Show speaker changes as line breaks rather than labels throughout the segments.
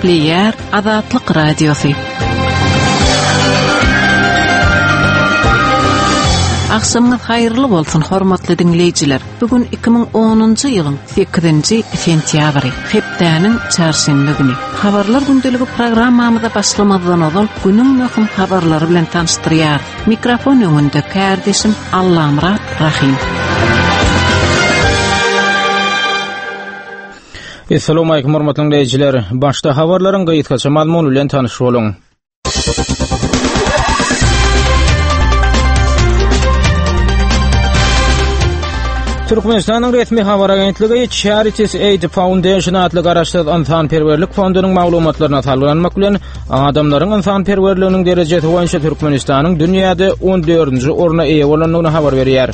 Gepleyer Azatlyk Radiosu. Akşamınız hayırlı bolsun hormatly dinleyijiler. Bugün 2010-njy ýylyň 8-nji sentýabry, hepdäniň çarşamba güni. Habarlar gündeligi programmamyza başlamazdan ozal günüň möhüm habarlary bilen tanıştyrýar. Mikrofon öňünde kardeşim Allamra Rahim.
Assalamu alaykum hormatly dinleyijiler. Başda habarlaryň gaýtgaça mazmuny bilen tanyş boluň. Türkmenistanyň resmi habar agentligi Charities Aid Foundation adly garaşdyrylan insanperwerlik fondunyň maglumatlaryna talylanmak bilen adamlaryň insanperwerliginiň derejesi boýunça Türkmenistanyň dünýäde 14-nji orna eýe bolanyny habar berýär.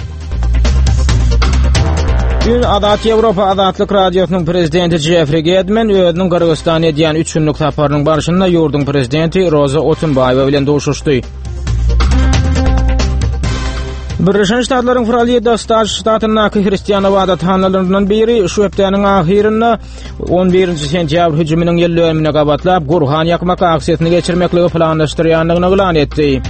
Dün Adat Ýewropa Adatlyk Radiosynyň prezidenti Jeffrey Gedman özüniň Kyrgyzstana edýän 3 günlük saparynyň barşynda ýurdun prezidenti Roza Otunbayewa bilen doşuşdy. Birleşen Ştatlaryň Florida ştatynyň Hristiýan ibadathanalaryndan biri şu hepdäniň ahyrynda 11-nji sentýabr hüjüminiň ýyllanmagyna gabatlap Gurhan ýakmak aksiýasyny geçirmekligi planlaşdyrýanlygyny elan etdi.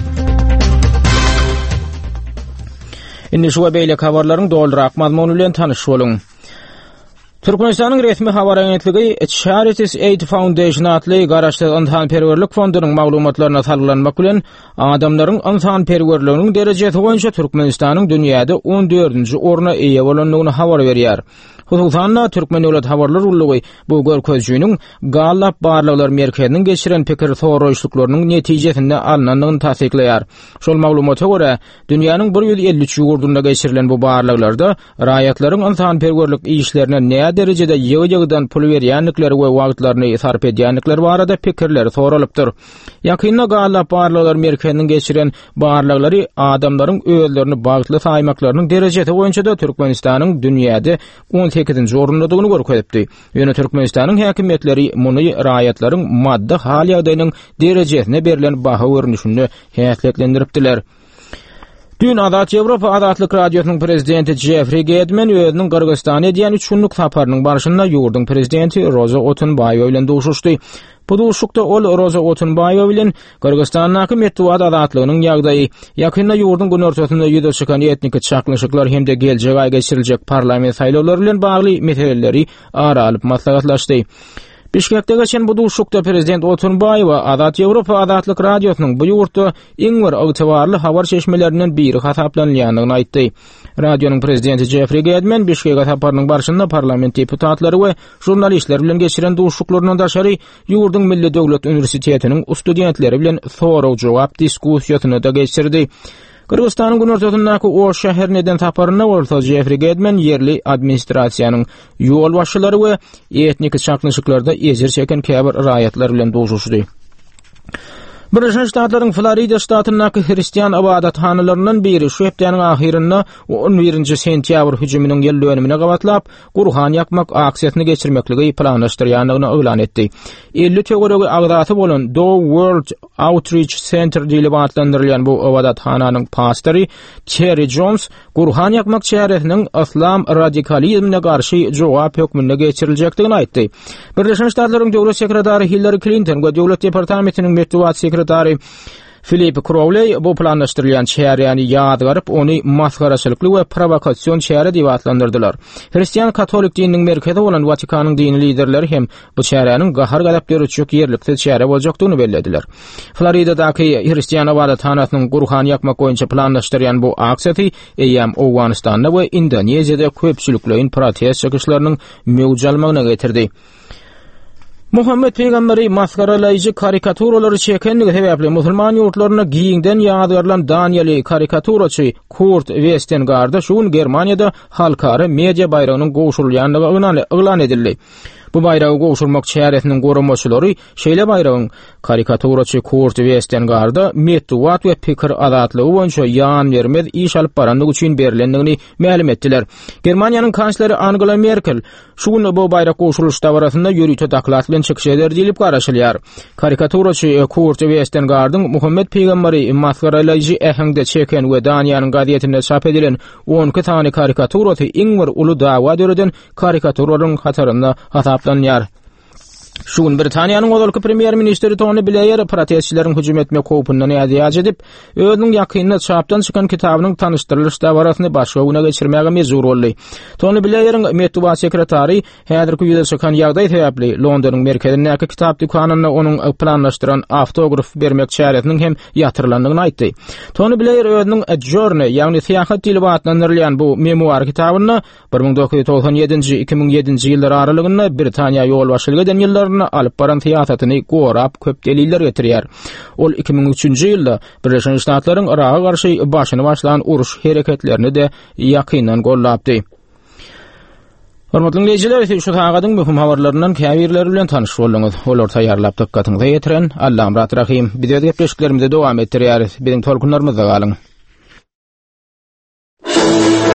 Indi şu beýle habarlaryň doldurak mazmuny bilen tanyş boluň. Türkmenistanyň resmi habar agentligi Charities Aid Foundation adly garaşdyrylan insanperwerlik fondunyň maglumatlaryna talylanmak bilen adamlaryň insanperwerliginiň derejesi boýunça Türkmenistanyň dünýäde 14-nji orna eýe bolanyny habar berýär. Hususan Türkmen Döwlet Habarlar Ullugy bu görkezjüniň gallap barlyklar merkeziniň geçiren pikir soraýşlyklarynyň netijesinde alnanyny tasdikleýär. Şol maglumata görä, dünýäniň 153 ýurdunda geçirilen bu barlyklarda raýatlaryň insanperwerlik işlerine näme derejede ýygy-ýygydan pul berýänlikleri we wagtlaryny sarf edýänlikleri barada pikirler soralypdyr. Ýakynda gallap barlyklar merkeziniň geçiren barlyklary adamlaryň özlerini bagtly saýmaklarynyň derejesi boýunça da Türkmenistanyň dünýäde 18-nji orundadygyny görkezipdi. Ýöne Türkmenistanyň häkimetleri muny raýatlaryň madda hal ýagdaýynyň derejesine berilen baha görnüşini häsletlendiripdiler. Dün Adat Ýewropa Adatlyk Radiosynyň prezidenti Jeffrey Gedman özüniň Kyrgyzstana edýän 3 günlük saparynyň barşynda ýurdun prezidenti Roza Otunbayewa bilen doşuşdy. Bu doşukda ol Roza Otunbayewa bilen Kyrgyzstanyň metbuat adatlygynyň ýagdaýy, ýakynda ýurdun gün ortasynda ýüze çykan etnik çaklaşyklar hemde geljek aý geçiriljek parlament saýlawlary bilen bagly meseleleri aralyp maslahatlaşdy. Bişkekde geçen bu doşukda prezident Otunbayewa Adat Ýewropa Adatlyk Radiosynyň bu ýurtda iň bir ygtybarly habar çeşmelerinden biri hasaplanýanyny aýtdy. Radionyň prezidenti Jeffrey Gedman Bişkekde saparynyň barşynda parlament deputatlary we jurnalistler bilen geçiren doşuklary daşary ýurdun Milli Döwlet Uniwersitetiniň studentleri bilen soraw-jogap diskussiýasyny da geçirdi. Kyrgyzstanyň gün ortasyndaky o şäher neden saparyna bolsa Jeffrey Gedman yerli administrasiýanyň ýol başçylary we etnik çaklaşyklarda ejir çeken käbir raýatlar bilen doşuşdy. Birleşen Ştatlaryň Florida ştatynyň Hristiýan ibadathanalaryndan biri şu hepdäniň ahyrynda 11-nji sentýabr hüjüminiň ýyllanmagyna gabatlap Gurhan ýakmak aksiýasyny geçirmekligi planlaşdyrýanlygyny elan etdi. 50 töweregi agdaty bolan The World Outreach Center diýilip adlandyrylýan bu ibadathanyň pastory Terry Jones Gurhan ýakmak çäresiniň islam radikalizmine garşy jogap hökmünde geçiriljekdigini aýtdy. Birleşen Ştatlaryň döwlet sekretary Hillary Clinton we döwlet departamentiniň metbuat sekretary Philip Crowley bu planlaşdyrılan çäreýäni ýad garyp ony masgaraçylykly we provokasiýon çäre diýip adlandyrdylar. Hristiýan katolik dininiň merkezi bolan Watikanyň dini liderleri hem bu çäreýäniň gahar galapdyry üçin ýerlikde çäre boljakdygyny bellädiler. Floridadaky Hristiýan ibadathanasynyň Gurhan ýakmak boýunça planlaşdyrýan bu aksiýasy eýem Awganistanda we Indoneziýada köpçüliklerin protest çykyşlarynyň mewjalmagyna getirdi. Muhammed Peygamberi maskaralayıcı karikaturaları çekenligi sebäpli musulman ýurtlaryna giýiňden ýadgarlan Danieli karikaturaçy Kurt Westengard şuň Germaniýada halkara media baýragynyň goşulýanlygy elan edildi. Bu baýragy goşulmak çäresiniň goramoçylary şeýle baýragyň karikaturaçy Kurt Westengard metbuat we pikir azatlygy boýunça ýan bermez iş alyp baranlygy üçin berilendigini ma'lum etdiler. Germaniýanyň kansleri Angela Merkel şuň bu baýrak goşuluşda barasynda ýürüýte daklat bilen çykyş eder diýilip garaşylýar. Karikaturaçy Kurt Westengardyň Muhammed Peygamberi maskaralayjy ähengde çeken we Daniýanyň gazetinde çap edilen 12 tany karikaturaty iň bir uly dawa döreden karikaturaryň hatarynda hasaplanýar. Şuun Britaniýanyň ozalky premier ministri Tony Blair protestçilerin hüjüm etmek howpundan ýazyaj edip, özüniň ýakynyna çapdan çykan kitabynyň tanışdyrylyş dawaratyny başga güne geçirmäge mezur boldy. Tony Blairiň medeniýet sekretary häzirki ýüze çykan ýagdaý sebäpli Londonyň merkezindäki kitap dükanyna onuň planlaşdyran автограф bermek çäretiniň hem ýatyrylandygyny aýtdy. Tony Blair özüniň A Journey ýagny syýasat dili batlandyrylan bu memuar kitabyny 1997-2007 ýyllar aralygynda Britaniýa ýol başlygy eden ýyllaryna alyp baran syýasatyny gorap köp deliller getirýär. Ol 2003-nji ýylda Birleşik Ştatlaryň Iraga garşy başyny başlayan uruş hereketlerini de ýakyndan gollapdy. Hormatly dinleýijiler, şu tagadyň möhüm habarlarynyň käbirleri bilen tanyş bolduňyz. Olar taýýarlap dykkatyňyza ýetiren Allahym rahim. Biz de gepleşiklerimizi dowam etdirýäris. Biziň tolkunlarymyzda galyň.